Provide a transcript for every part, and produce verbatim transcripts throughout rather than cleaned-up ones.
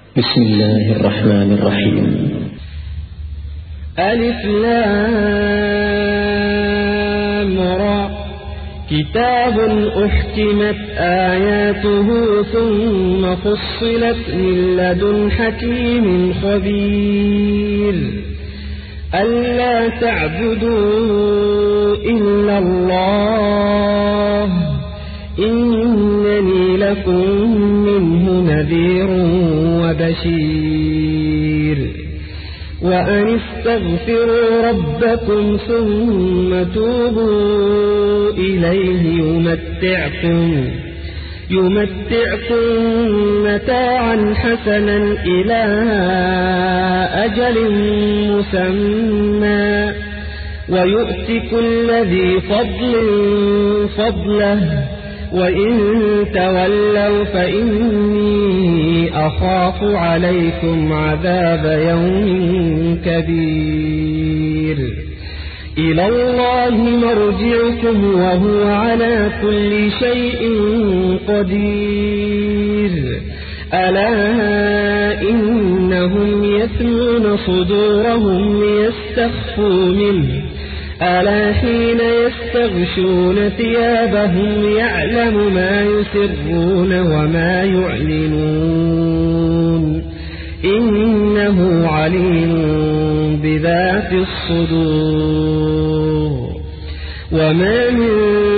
بسم الله الرحمن الرحيم. ألف لام را كتاب أحكمت آياته ثم فصلت من لدن حكيم خبير ألا تعبدوا إلا الله إنني لكم منه نذير وبشير وأن استغفروا ربكم ثم توبوا إليه يمتعكم يمتعكم متاعا حسنا إلى أجل مسمى ويؤت كل ذي فضل فضله وإن تولوا فإني أخاف عليكم عذاب يوم كبير إلى الله مرجعكم وهو على كل شيء قدير ألا إنهم يثنون صدورهم ليستخفوا منه ألا حين يستغشون ثيابهم يعلم ما يسرون وما يعلنون إنه عليم بذات الصدور وما من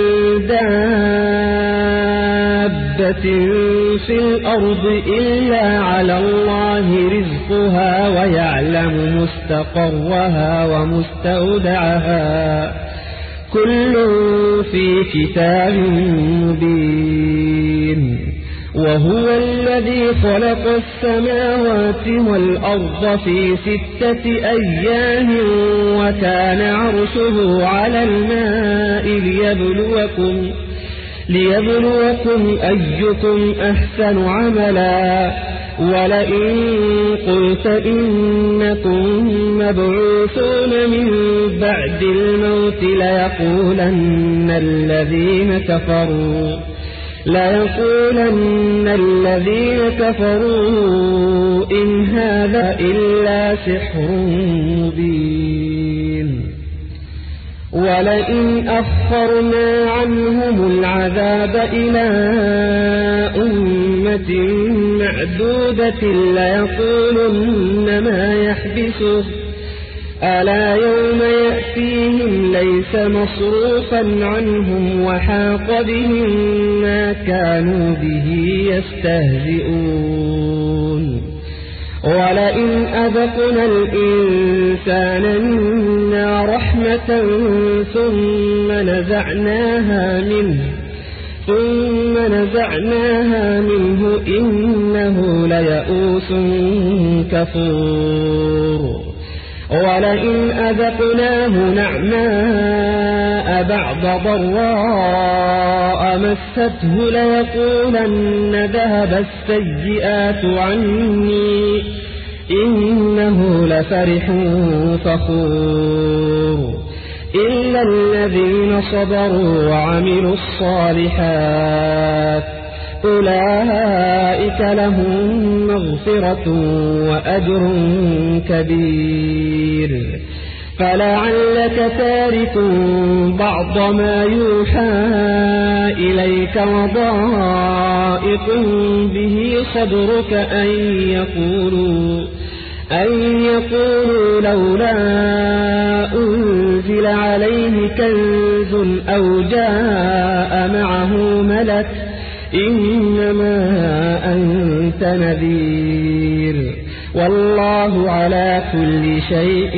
دابة في الأرض إلا على الله رزقها ويعلم مستقرها ومستودعها كل في كتاب مبين وهو الذي خلق السماوات والأرض في ستة أيام وكان عرشه على الماء ليبلوكم ليبلوكم أيكم أحسن عملا ولئن قلت إنكم مبعوثون من بعد الموت ليقولن الذين كفروا ليقولن الذين كفروا إن هذا إلا سحر مبين ولئن أخرنا عنهم العذاب إلى أمة معدودة ليقولن ما يحبسه ألا يوم يأتيهم ليس مصروفا عنهم وحاق بهم ما كانوا به يستهزئون ولئن أذقنا الإنسان منا رحمة ثم نزعناها منه ثم نزعناها منه إنه ليئوس كفور ولئن أذقناه نعماء بعد ضراء مسته ليقولن ذهب السيئات عني إنه لفرح فخور إلا الذين صبروا وعملوا الصالحات أولئك لهم مغفرة وأجر كبير فلعلك تارك بعض ما يوحى إليك وضائق به صدرك أن يقولوا أن يقولوا لولا أنزل عليه كنز أو جاء معه ملك إنما أنت نذير والله على كل شيء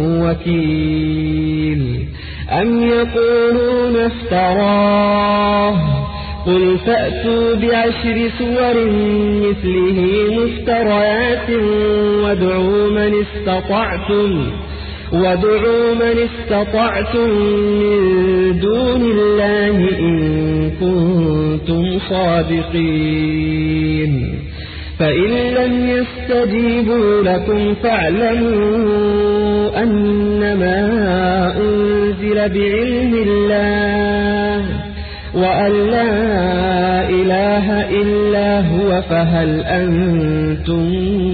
وكيل أم يقولون افتراه قل فأتوا بعشر سور مثله مفتريات وادعوا من استطعتم وادعوا من استطعتم من دون الله إن كنتم صادقين فإن لم يستجيبوا لكم فاعلموا أنما أنزل بعلم الله وأن لا إله إلا هو فهل أنتم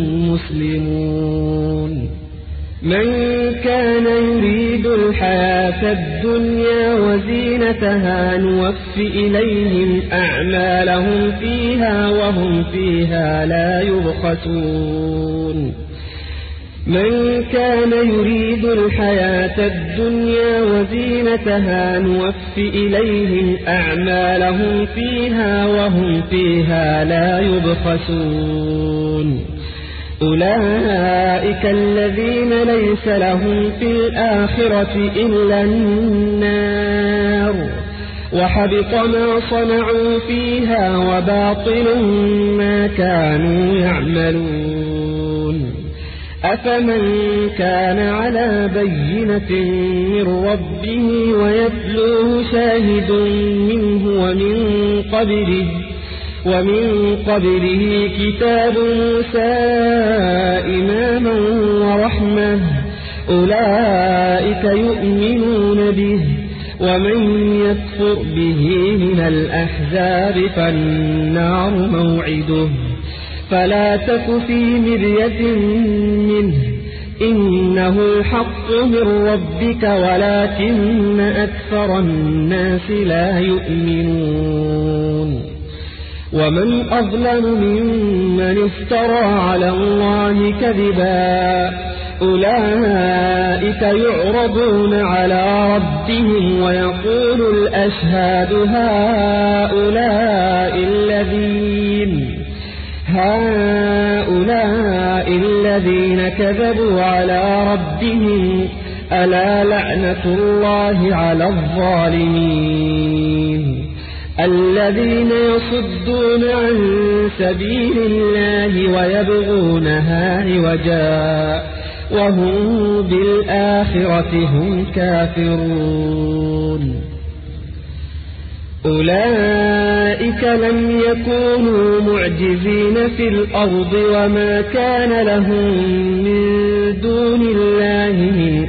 مسلمون من كان يريد الحياة الدنيا وزينتها نوف إليهم أعمالهم فيها وهم فيها لا يبخسون من كان يريد الحياة الدنيا وزينتها نوف إليهم أعمالهم فيها وهم فيها لا يبخسون أولئك الذين ليس لهم في الآخرة إلا النار وحبط ما صنعوا فيها وباطل ما كانوا يعملون أفمن كان على بينة من ربه ويتلوه شاهد منه ومن قبله ومن قبله كتاب موسى إماما ورحمة أولئك يؤمنون به ومن يكفر به من الأحزاب فالنار موعده فلا تك في مرية منه إنه الحق من ربك ولكن أكثر الناس لا يؤمنون ومن أظلم ممن افترى على الله كذبا أولئك يعرضون على ربهم ويقول الأشهاد هؤلاء الذين هؤلاء الذين كذبوا على ربهم ألا لعنة الله على الظالمين الذين يصدون عن سبيل الله ويبغونها عوجا وهم بالآخرة هم كافرون أولئك لم يكونوا معجزين في الأرض وما كان لهم من دون الله من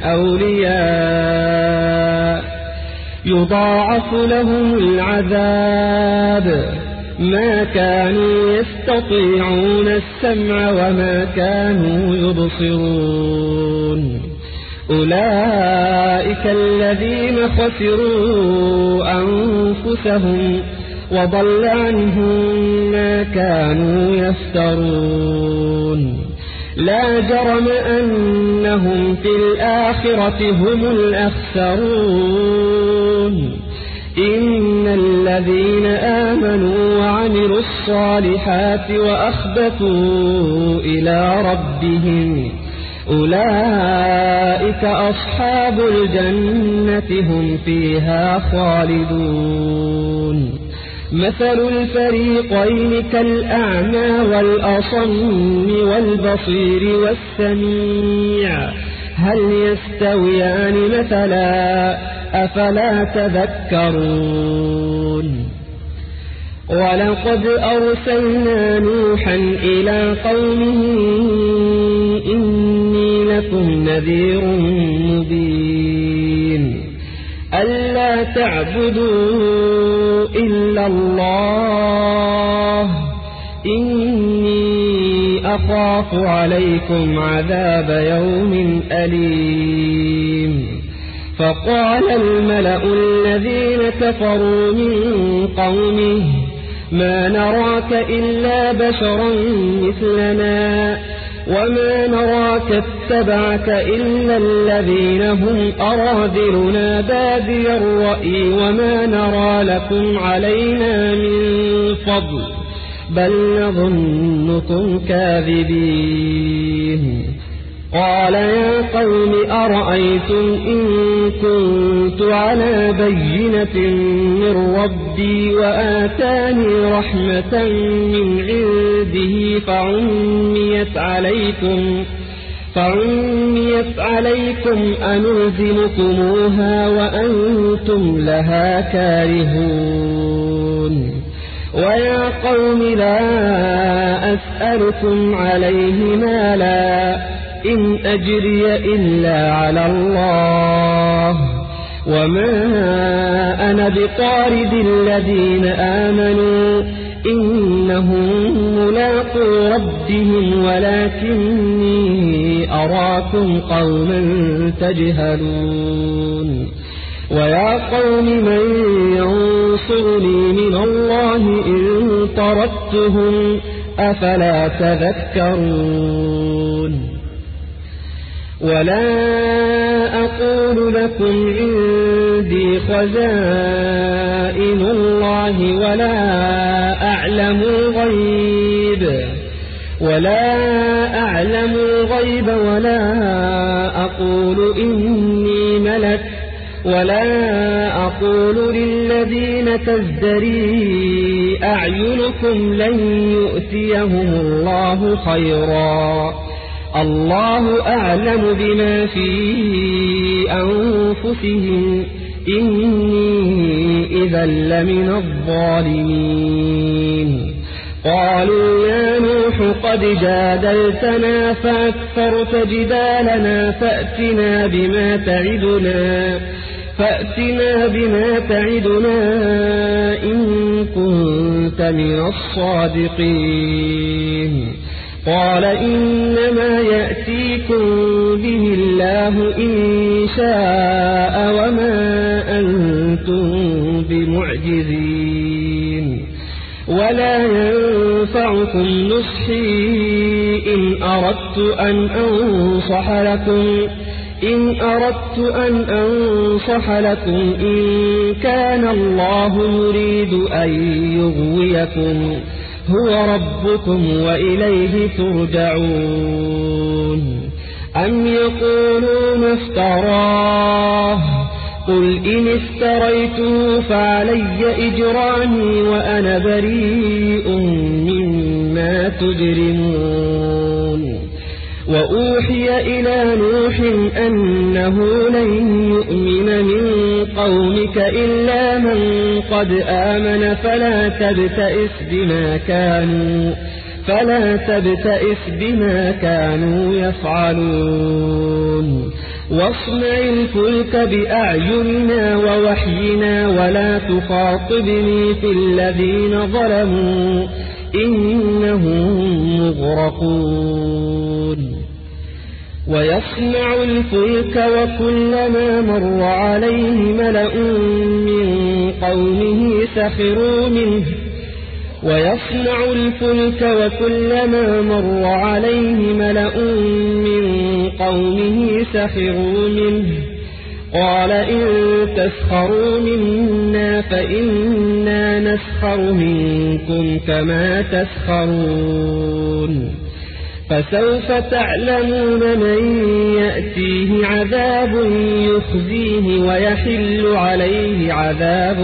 أولياء يضاعف لهم العذاب ما كانوا يستطيعون السمع وما كانوا يبصرون أولئك الذين خسروا أنفسهم وضل عنهم ما كانوا يفترون لا جرم أنهم في الآخرة هم الأخسرون إن الذين آمنوا وعملوا الصالحات وأخبتوا إلى ربهم أولئك أصحاب الجنة هم فيها خالدون مثل الفريقين كالأعمى والأصم والبصير والسميع هل يستويان مثلا أفلا تذكرون ولقد أرسلنا نوحا إلى قومه إني لكم نذير مبين ألا تعبدوا إلا الله إني أخاف عليكم عذاب يوم أليم فقال الملأ الذين كفروا من قومه ما نراك إلا بشرا مثلنا وما نراك اتبعك إلا الذين هم أراذلنا بادي الرأي وما نرى لكم علينا من فضل بل نظنكم كاذبين قال يا قوم أرأيتم إن كنت على بينة من ربي وآتاني رحمة من عنده فعميت عليكم فعميت عليكم أنلزمكموها وأنتم لها كارهون ويا قوم لا أسألكم عليه مالا إن أجري إلا على الله وما أنا بطارد الذين آمنوا إنهم ملاقو ربهم ولكني أراكم قوما تجهلون ويا قوم من ينصرني من الله إن طردتهم أفلا تذكرون ولا أقول لكم عندي خزائن الله ولا أعلم الغيب ولا أعلم الغيب ولا أقول إني ملك ولا أقول للذين تزدري أعينكم لن يؤتيهم الله خيرا الله أعلم بما في أنفسهم إني إذا لمن الظالمين قالوا يا نوح قد جادلتنا فأكثرت جدالنا فأتنا بما تعدنا فأتنا بما تعدنا إن كنت من الصادقين قال إنما يأتيكم به الله إن شاء وما أنتم بمعجزين ولا ينفعكم نصحي إن أردت أن أنصح لكم إن أردت أن أنصح لكم إن كان الله يريد أن يغويكم هو ربكم وإليه ترجعون أم يقولون افتراه قل إن افتريته فعلي إجرامي وأنا بريء مما تجرمون وأوحي إلى نوح أنه لن يؤمن من قومك إلا من قد آمن فلا تبتئس بما كانوا فلا تبتئس بما كانوا يفعلون واصنع الفلك بأعيننا ووحينا ولا تخاطبني في الذين ظلموا إنهم مغرقون ويصنع الفلك وكلما مر عليه ملأ من قومه سخروا منه ويصنع الفلك وكلما مر عليه ملأ من قومه سخروا منه قال إن تسخروا منا فإنا نسخر منكم كما تسخرون فسوف تعلمون من يأتيه عذاب يخزيه ويحل عليه عذاب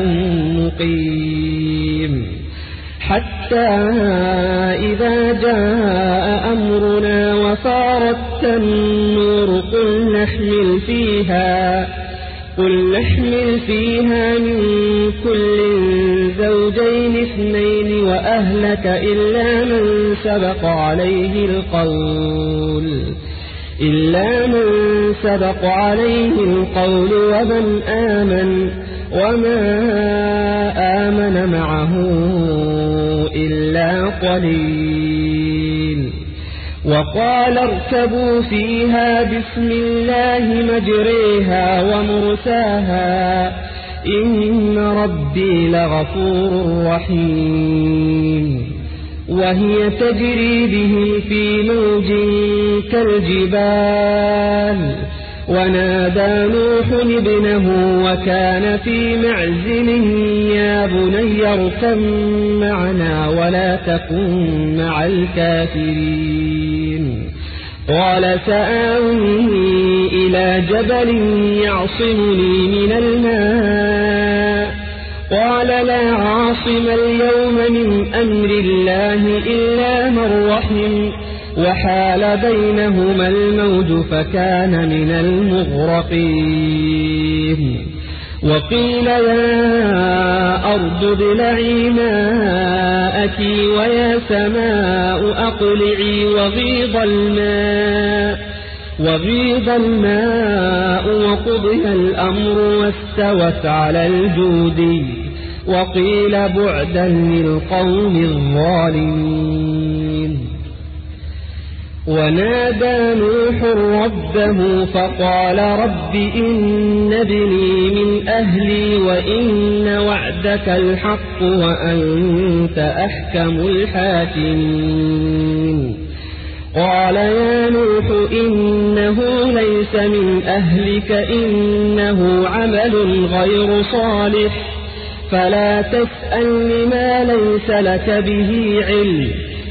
مقيم حتى إذا جاء أمرنا وفارت النور قل نحمل فيها قل نحمل فيها من كل زوجين اثنين وأهلك إلا من سبق عليه القول إلا من سبق عليه القول ومن آمن وما آمن معه إلا قليل وقال اركبوا فيها بسم الله مجريها ومرساها إن ربي لغفور رحيم وهي تجري به في موج كالجبال ونادى نوح ابنه وكان في معزل يا بني اركب معنا ولا تكن مع الكافرين قال سآوي إلى جبل يعصمني من الماء قال لا عاصم اليوم من أمر الله إلا من رحم وحال بينهما الموج فكان من المغرقين وقيل يا أرض ابلعي ماءك ويا سماء أقلعي وغيض الماء وغيض الماء وقضي الأمر واستوت على الجودي وقيل بعدا للقوم الظالمين. ونادى نوح ربه فقال رب إن ابني من أهلي وإن وعدك الحق وأنت أحكم الحاكمين. قال يا نوح إنه ليس من أهلك إنه عمل غير صالح فلا تسألني ما ليس لك به علم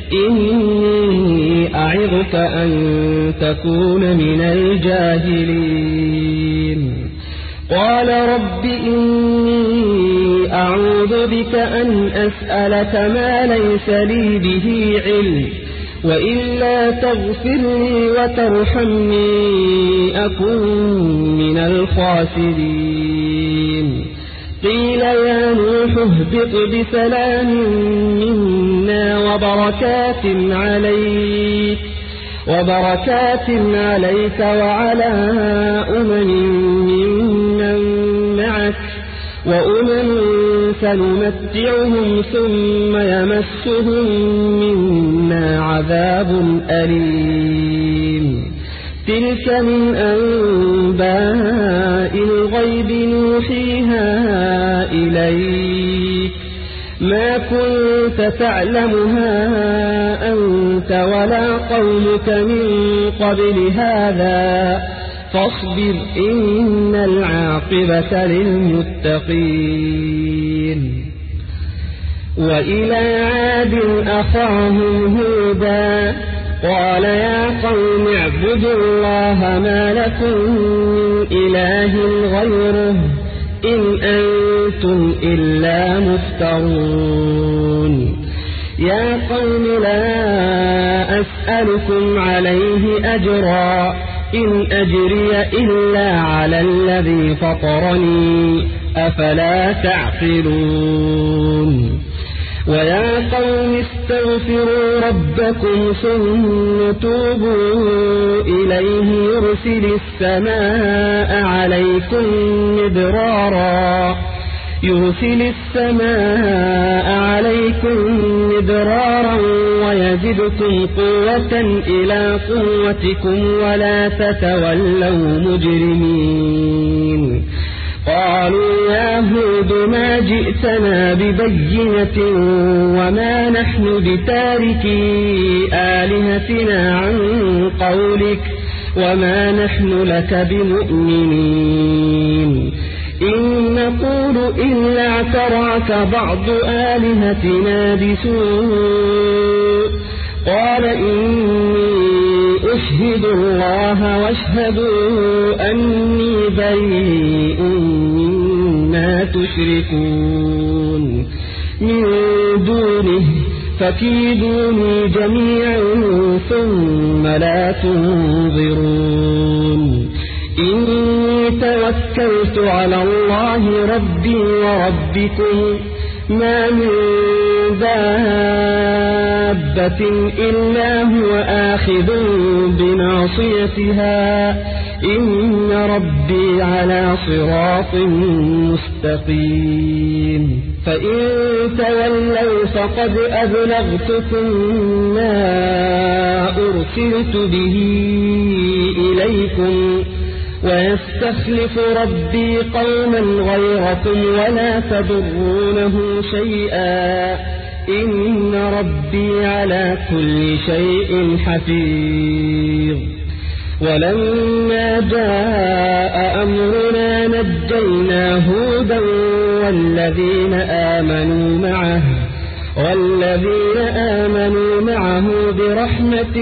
إني أعظك أن تكون من الجاهلين. قال رب إني أعوذ بك أن أسألك ما ليس لي به علم وإلا تغفر لي وترحمني أكن من الخاسرين. قيل يا نوح اهبط بسلام منا وبركات عليك وبركات عليك وعلى أمم ممن معك وأمم سنمتعهم ثم يمسهم منا عذاب أليم. تلك من أنباء الغيب نوحيها إليك ما كنت تعلمها أنت ولا قومك من قبل هذا فاصبر إن العاقبة للمتقين. وإلى عاد أخاهم هودا قال يا قوم اعبدوا الله ما لكم من إله غيره إن أنتم إلا مفترون. يا قوم لا أسألكم عليه أجرا إن أجري إلا على الذي فطرني أفلا تعقلون. ويا قوم استغفروا ربكم ثم توبوا إليه يرسل السماء عليكم مدرارا يرسل السماء عليكم مدرارا ويزدكم قوة إلى قوتكم ولا تتولوا مجرمين. قالوا يا هود ما جئتنا ببينة وما نحن بتاركي آلهتنا عن قولك وما نحن لك بمؤمنين إن نقول إلا اعترعك بعض آلهتنا بسوء. قال إني أشهد الله واشهدوا أني بريء مما تشركون من دونه فكيدوني جميعا ثم لا تنظرون. إني توكلت على الله ربي وربكم ما من دابة إلا هو آخذ بناصيتها إن ربي على صراط مستقيم. فإن تولوا فقد أبلغتكم ما أرسلت به إليكم ويستخلف ربي قوما غيركم ولا تضرونه شيئا إن ربي على كل شيء حفيظ. ولما جاء أمرنا نجينا هودا والذين آمنوا معه والذين آمنوا معه برحمة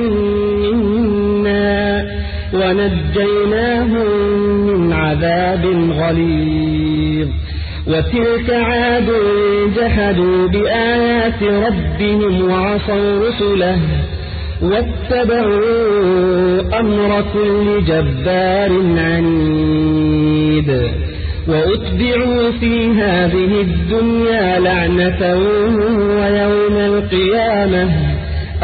منا ونجيناهم من عذاب غليظ. وتلك عاد جحدوا بآيات ربهم وعصوا رسله واتبعوا أمر كل جبار عنيد. وأتبعوا في هذه الدنيا لعنة ويوم القيامة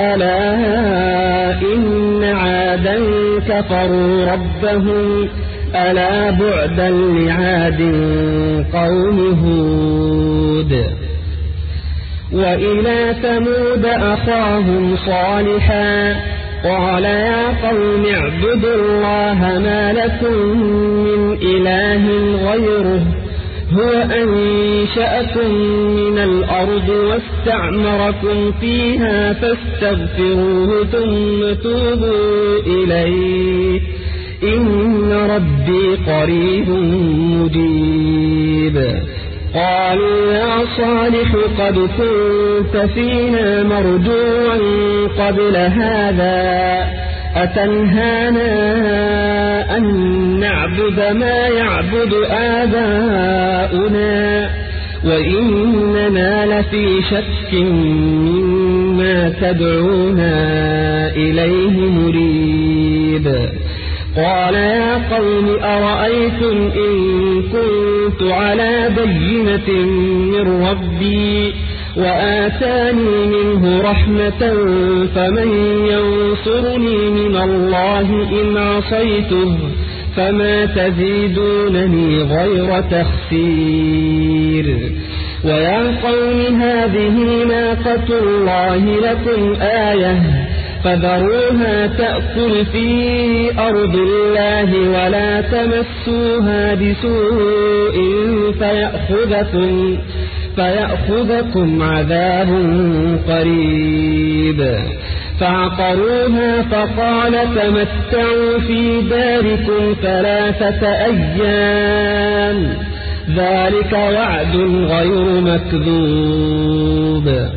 ألا إن عادا كفروا ربهم ألا بعدا لعاد قوم هود وإلى ثمود أخاهم صالحا قال يا قوم اعبدوا الله ما لكم من إله غيره هو أنشأكم من الأرض واستعمركم فيها فاستغفروه ثم توبوا إليه إن ربي قريب مجيب قالوا يا صالح قد كنت فينا مرجوا قبل هذا أتنهانا أن نعبد ما يعبد آباؤنا وإننا لفي شك مما تدعونا إليه مريب قال يا قوم أرأيتم إن كنت على بينة من ربي وآتاني منه رحمة فمن ينصرني من الله إن عصيته فما تزيدونني غير تخسير ويا قوم هذه ناقة الله لكم آية فذروها تأكل في أرض الله ولا تمسوها بسوء فيأخذكم, فيأخذكم عذاب قريب فعقروها فقال تمتعوا في داركم ثلاثة أيام ذلك وعد غير مكذوب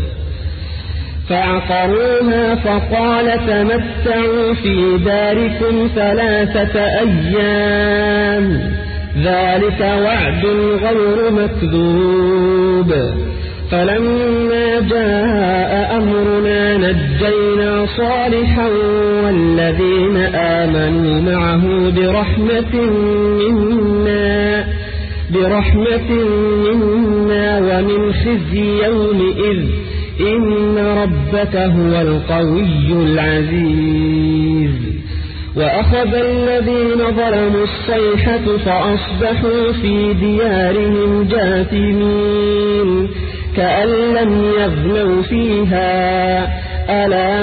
فعقروها فقال تمتعوا في داركم ثلاثة أيام ذلك وعد غير مكذوب فلما جاء أمرنا نجينا صالحا والذين آمنوا معه برحمة منا برحمة منا ومن خزي يومئذ إن ربك هو القوي العزيز وأخذ الذين ظلموا الصيحة فأصبحوا في ديارهم جاثمين كأن لم يغنوا فيها ألا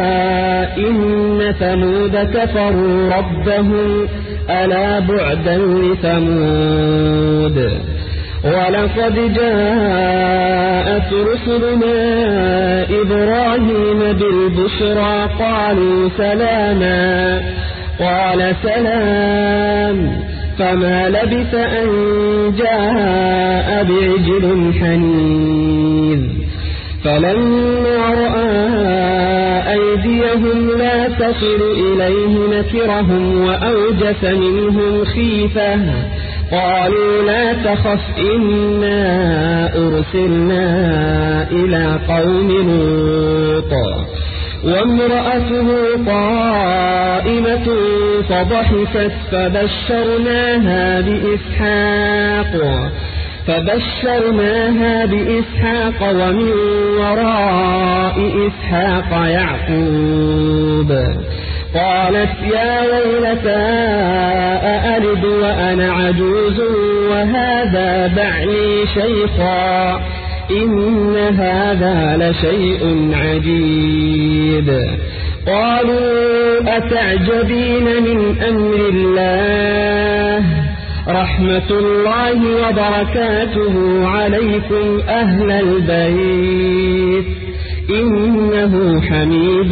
إن ثمود كفروا ربهم ألا بعدا لثمود ولقد جاءت رسلنا إبراهيم بالبشرى قالوا سلاما قال سلام فما لبث أن جاء بعجل حنيذ فلما رأى أيديهم لا تصل إليه نكرهم وأوجس منهم خيفة قالوا لا تخف إنا أرسلنا إلى قوم لوط وامرأته قائمة فضحكت فبشرناها بإسحاق فبشرناها بإسحاق ومن وراء إسحاق يعقوب قالت يا ويلتى أألد وأنا عجوز وهذا بعلي شيخا إن هذا لشيء عجيب قالوا أتعجبين من أمر الله رحمة الله وبركاته عليكم أهل البيت إنه حميد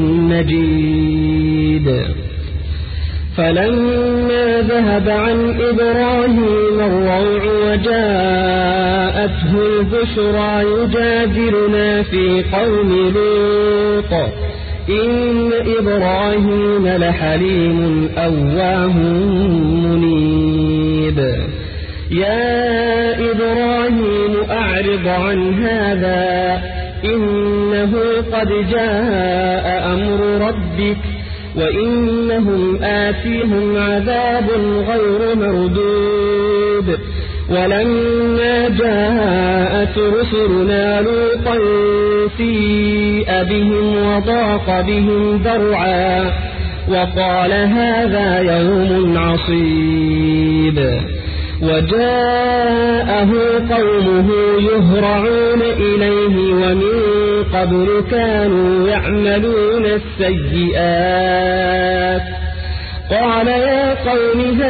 مجيد فلما ذهب عن إبراهيم الروع وجاءته البشرى يجادلنا في قوم لوط إن إبراهيم لحليم أواه منيب يا إبراهيم أعرض عن هذا إنه قد جاء أمر ربك وإنهم آتيهم عذاب غير مردود ولما جاءت رسلنا لوطا سيء بهم وضاق بهم ذرعا وقال هذا يوم عصيب. وجاءه قومه يهرعون إليه ومن قبل كانوا يعملون السيئات. قال يا قوم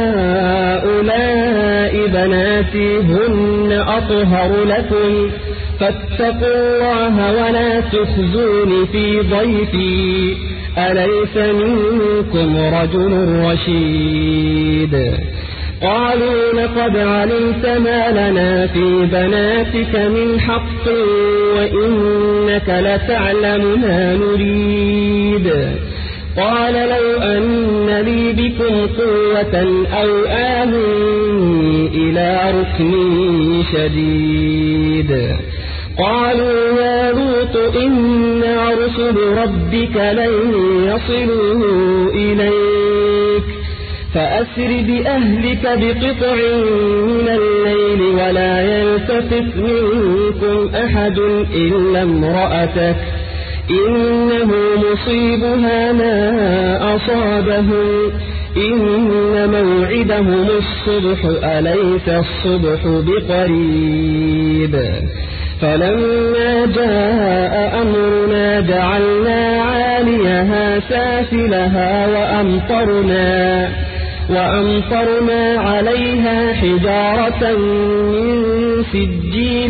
هؤلاء بناتي هن أطهر لكم فاتقوا الله ولا تخزوني في ضيفي أليس منكم رجل رشيد. قالوا لقد علمت ما لنا في بناتك من حق وإنك لتعلم ما نريد. قال لو أن لي بكم قوة أو آوي إلى ركن شديد. قالوا يا لوط إنا رسل ربك لن يصلوا إليك فأسر بأهلك بقطع من الليل ولا يلتفت منكم أحد إلا امرأتك إنه مصيبها ما أصابهم إن موعدهم الصبح أليس الصبح بقريب. فلما جاء أمرنا جعلنا عاليها سافلها وأمطرنا, وأمطرنا عليها حجارة من سجيل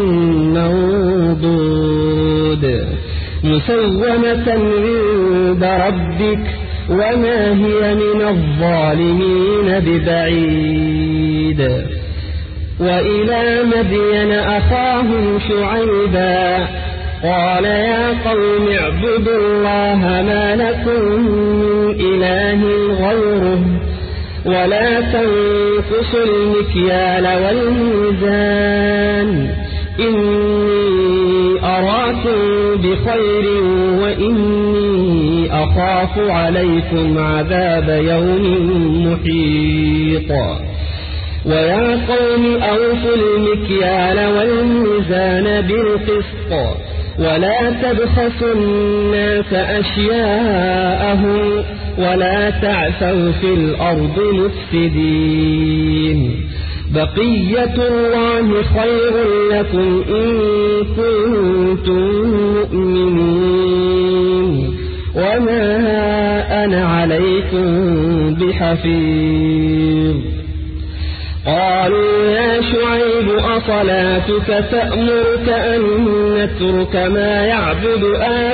منضود مسومة عند ربك وما هي من الظالمين ببعيد. وإلى مدين أخاهم شعيبا قال يا قوم اعبدوا الله ما لكم من إله غيره ولا تنقصوا المكيال والميزان إني أراكم بخير وإني أخاف عليكم عذاب يوم محيط. ويا قوم أوفوا المكيال والميزان بالقسط ولا تبخسوا الناس أشياءهم ولا تعثوا في الأرض مفسدين. بقية الله خير لكم إن كنتم مؤمنين وما أنا عليكم بحفيظ. قالوا يا شعيب أصلاتك تأمرك أن نترك ما يعبد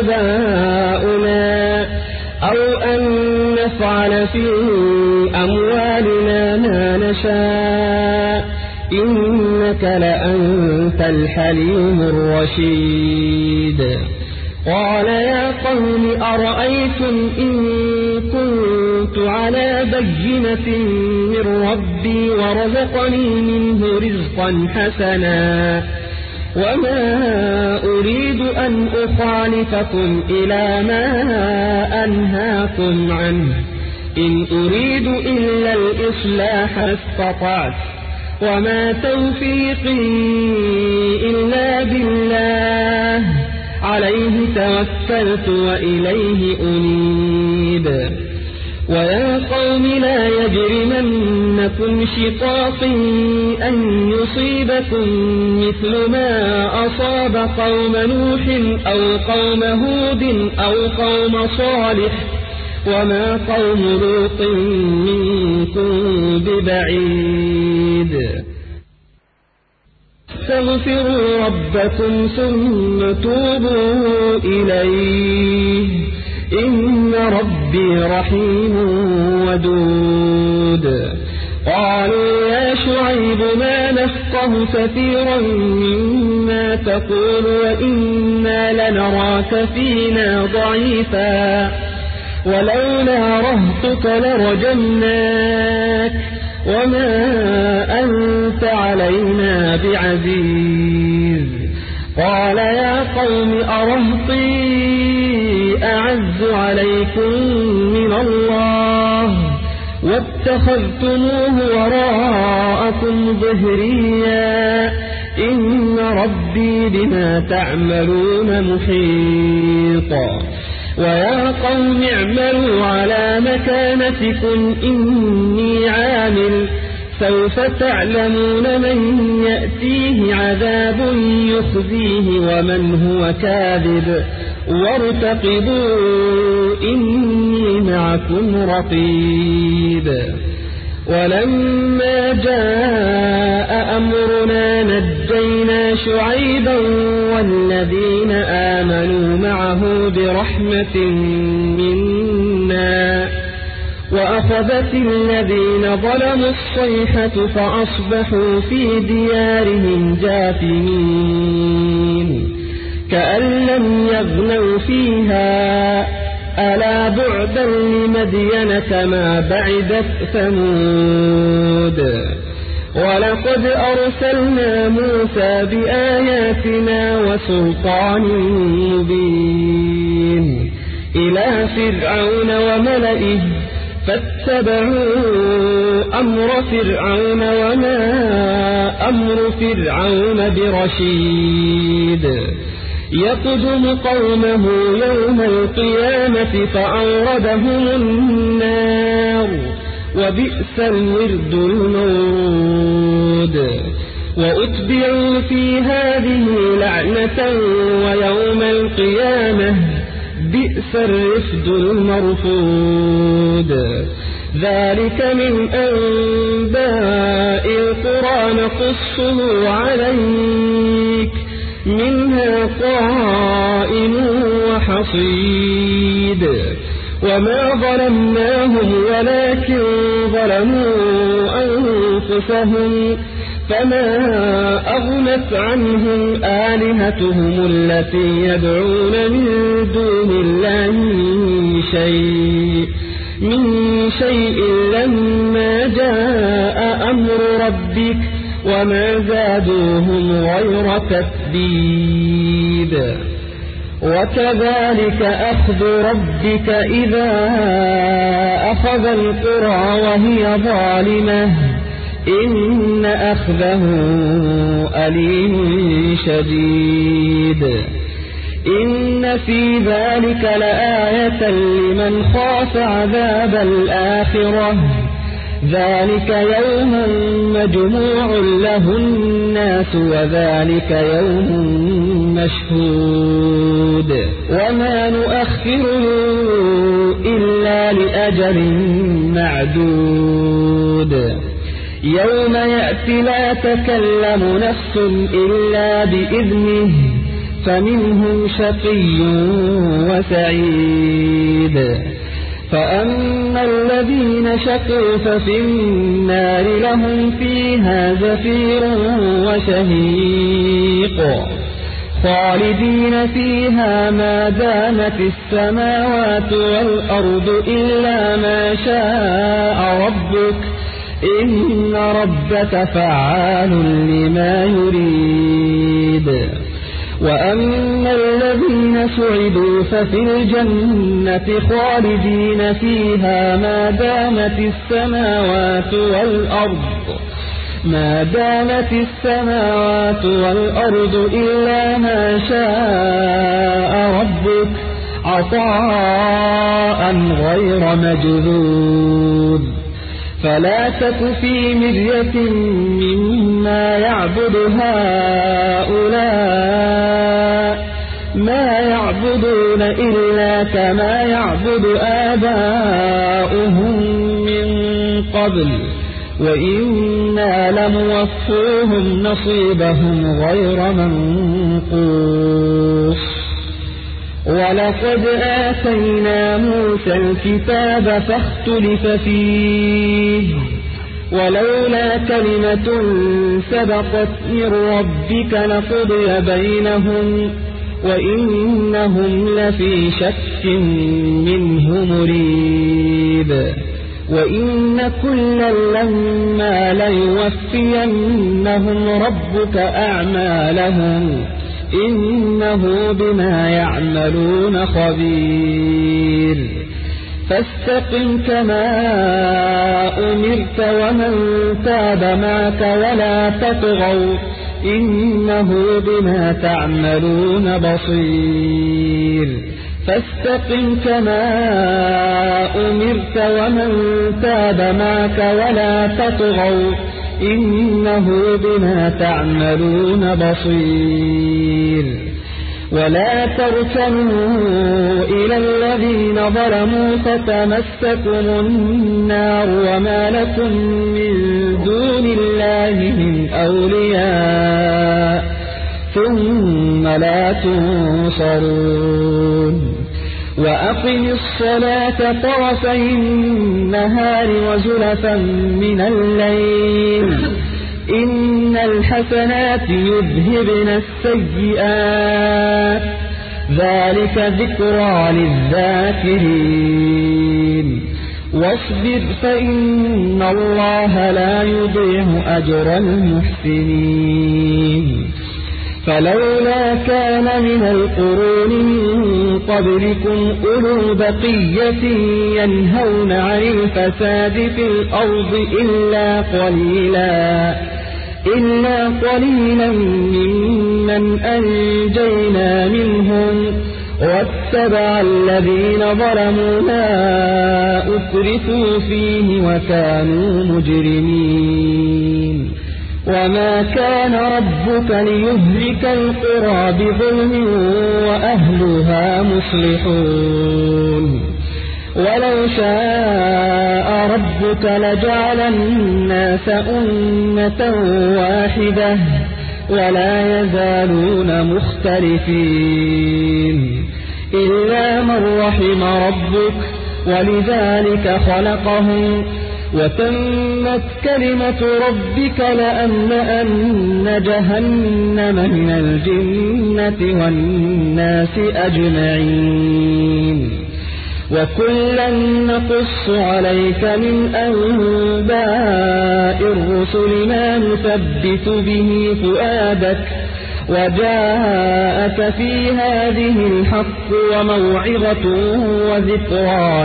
آباؤنا أو أن نفعل في أموالنا ما نشاء إنك لأنت الحليم الرشيد. قال يا قوم أرأيتم إن كنت على بينة من ربي ورزقني منه رزقا حسنا وما أريد أن أخالفكم إلى ما أنهاكم عنه إن أريد إلا الإصلاح استطعت وما توفيقي إلا بالله عليه توكلت وإليه أنيب. ويا قوم لا يجرمنكم شقاقي أن يصيبكم مثل ما أصاب قوم نوح أو قوم هود أو قوم صالح وما قوم لوط منكم ببعيد. استغفروا ربكم ثم توبوا إليه إن ربي رحيم ودود. قالوا يا شعيب ما نفقه كثيرا مما تقول وإنا لنراك فينا ضعيفا ولولا رهطك لرجمناك وما أنت علينا بعزيز. قال يا قوم أرهطي أعز عليكم من الله واتخذتموه وراءكم ظهريا إن ربي بما تعملون محيط. ويا قوم اعملوا على مكانتكم إني عامل سوف تعلمون من يأتيه عذاب يخزيه ومن هو كاذب وارتقبوا إني معكم رقيب. ولما جاء أمرنا نجينا شعيبا والذين آمنوا معه برحمة منا وأخذت الذين ظلموا الصيحة فأصبحوا في ديارهم جاثمين كأن لم يغنوا فيها ألا بعدا لمدين كما بعدت ثمود. ولقد أرسلنا موسى بآياتنا وسلطان مبين إلى فرعون وملئه فاتبعوا أمر فرعون وما أمر فرعون برشيد يقدم قومه يوم القيامة فأوردهم النار وبئس الورد المورود. وأتبعوا في هذه لعنة ويوم القيامة بئس الرفد المرفود. ذلك من أنباء القرى نقصه عليك منها قائم وحصيد. وما ظلمناهم ولكن ظلموا أنفسهم فما أغنت عنهم آلهتهم التي يدعون من دون الله من شيء من شيء لما جاء أمر ربك وما زادوهم غير تتبيب. وكذلك أخذ ربك إذا أخذ القرى وهي ظالمة إن أخذه أليم شديد. إن في ذلك لآية لمن خاف عذاب الآخرة ذلك يوم مجموع له الناس وذلك يوم مشهود وما نؤخره إلا لأجل معدود. يوم يأتي لا تكلم نفس إلا بإذنه فمنهم شقي وسعيد. فأما الذين شقوا ففي النار لهم فيها زفير وشهيق خالدين فيها ما دامت السماوات والأرض إلا ما شاء ربك إن ربك فعال لما يريد. وأما الذين سعدوا ففي الجنة خالدين فيها ما دامت السماوات والأرض ما دامت السماوات والأرض إلا ما شاء ربك عطاء غير مجذوذ. فلا تك في مرية مما يعبد هؤلاء ما يعبدون إلا كما يعبد آباؤهم من قبل وإنا لموفوهم نصيبهم غير منقوص. ولقد آتينا موسى الكتاب فاختلف فيه ولولا كلمة سبقت من ربك لقضي بينهم وإنهم لفي شك منه مريب. وإن كلا لما ليوفينهم ربك أعمالهم إنه بما يعملون خبير. فاستقم كما أمرت ومن تاب معك ولا تطغوا إنه بما تعملون بصير. فاستقم كما أمرت ومن تاب معك ولا تطغوا إنه بما تعملون بصير ولا تركنوا إلى الذين ظلموا فتمسكم النار وما لكم من دون الله من أولياء ثم لا تنصرون وأقم الصلاة طرفي النهار وزلفا من الليل إن الحسنات يذهبن السيئات ذلك ذكرى للذاكرين واصبر فإن الله لا يضيع أجر المحسنين فلولا كان من القرون من قبلكم أولو بقية ينهون عن الفساد في الأرض إلا قليلا إلا قليلا ممن أنجينا منهم واتبع الذين ظلموا ما أترفوا فيه وكانوا مجرمين وما كان ربك ليهلك القرى بظلم وأهلها مصلحون ولو شاء ربك لجعل الناس أمة واحدة ولا يزالون مختلفين إلا من رحم ربك ولذلك خلقهم وتمت كلمة ربك لأملأن جهنم من الجنة والناس أجمعين وكلا نقص عليك من أنباء الرسل ما نثبت به فؤادك وجاءك في هذه الحق وموعظة وذكرى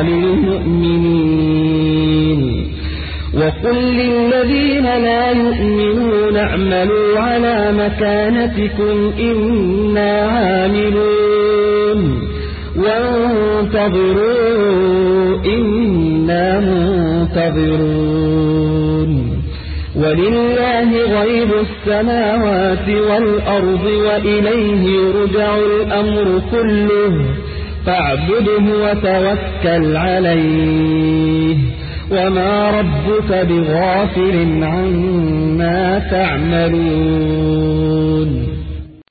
للمؤمنين وقل للذين لا يؤمنون اعملوا على مكانتكم إنا عاملون وانتظروا إنا منتظرون ولله غيب السماوات والأرض وإليه يرجع الأمر كله فاعبده وتوكل عليه وما ربك بغافل عما تعملون